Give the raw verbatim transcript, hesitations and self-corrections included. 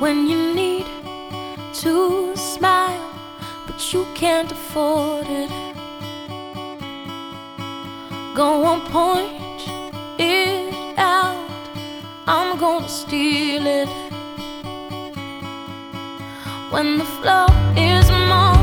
when you need to smile, but you can't afford it. Go on, point it out, I'm gonna steal it. When the floor is more